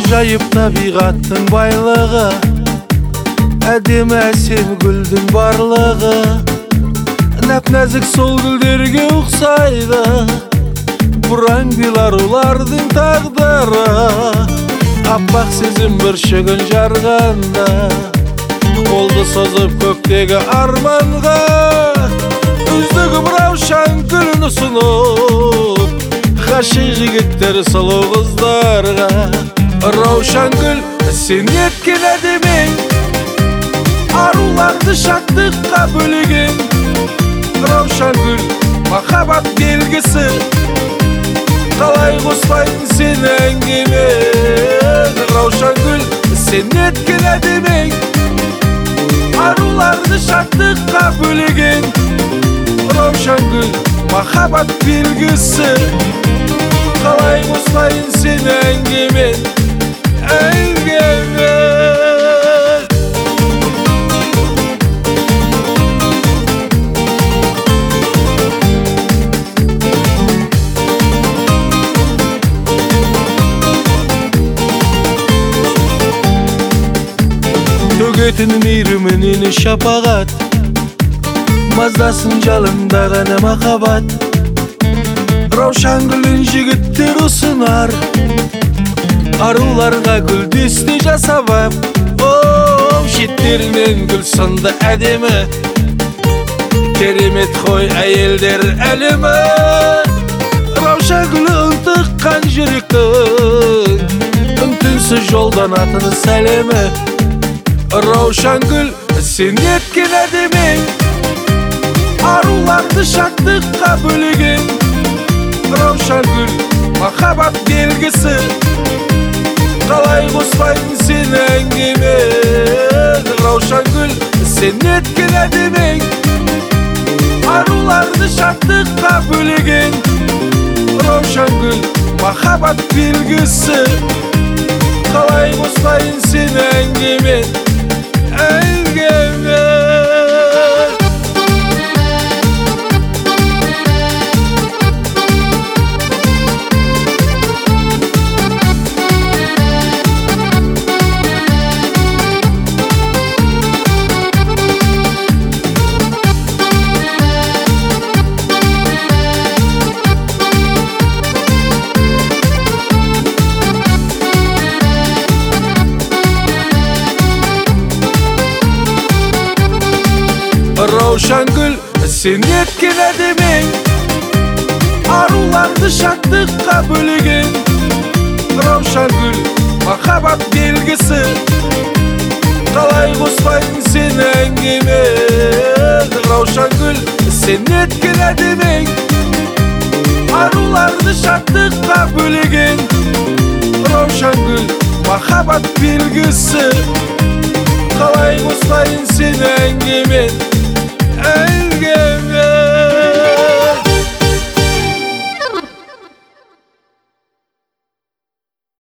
Ажайып табиғаттың байлығы, әдемі әсем гүлдің барлығы, нәп-нәзік сол гүлдерге ұқсайды бұраңдилар улардың тағдыры. Аппақ сезім бір шөгін жарғанда, қолды созып көктегі арманға, үздігім раушан гүлін ұсынып, ғашық жігіттер сұлу қыздарға. Раушан гүл, сен еткен әдемең, аруларды шаттыққа бөлеген. Раушан гүл, махаббат белгісі, қалай қоспайтын сен әңгімен. Раушан гүл, сен еткен әдемең, аруларды шаттыққа бөлеген. Раушан гүл, махаббат белгісі, қалай қоспайтын сен әңгімен. Төгетін мейіріменен шапағат, маздасын жалындаған махаббат. Раушан гүлін жігіттер ұсынар, аруларға гүлдесте жасап. Шеттерінен гүл сынды әдемі, керемет қой әйелдер әлемі. Раушан гүлі ынтыққан жүректің, үн-түнсіз жолданатын сәлемі. Раушан гүл, сен еткен әдемең, аруларды шаттыққа бөлеген. Раушан гүл, махаббат белгісі, қалай қоспайтын сен әңгімен. Раушан гүл, сен еткен әдемең, аруларды шаттыққа бөлеген. Раушан гүл, махаббат белгісі, қалай қоспайтын сен әңгімен. Раушан гүл, сен еткен әдемең, аруларды шаттыққа бөлеген. Раушан гүл, махаббат белгісі, қалай қоспайтын сен әңгімен. Раушан гүл, сен еткен әдемең, аруларды шаттыққа бөлеген. Раушан гүл, махаббат белгісі, қалай қоспайтын сен әңгімен.